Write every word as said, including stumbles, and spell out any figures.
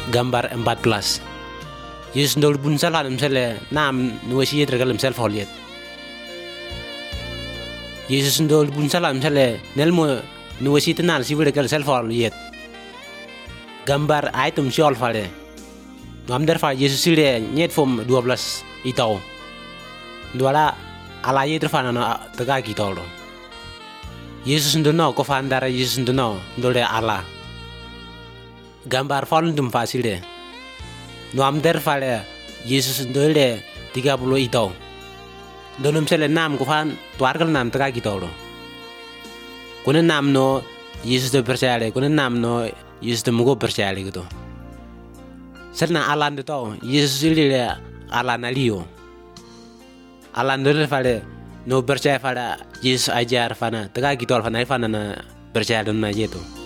gambar empat belas. Yesus ndol bun salah misalnya nam nuwasi tergal misal foliet. Yesus ndol bun salah misalnya nelmo nuwasi tenal si tergal sel foliet. Gambar item siol fale. Ngam der fa Yesus sile nyet fom dua belas itau. Ndwala ala yetr fa na tega kitolo. Yesus ndono ko fa ndara Yesus ndono ndole ala. Gambar fol dum fasil de. No am der fale Yesus ndole tiga puluh itau. Dolum sele nam ko fan tuargal nam tega kitolo. Kuna nam no Yesus de percaya, kuna nam no Yesus de mugo percaya gitu. Serna alan de to Yesus ile alan alio. Alan de fale no percaya fale Yesus ajar fana tega kitol fana fana na percaya dona jeto.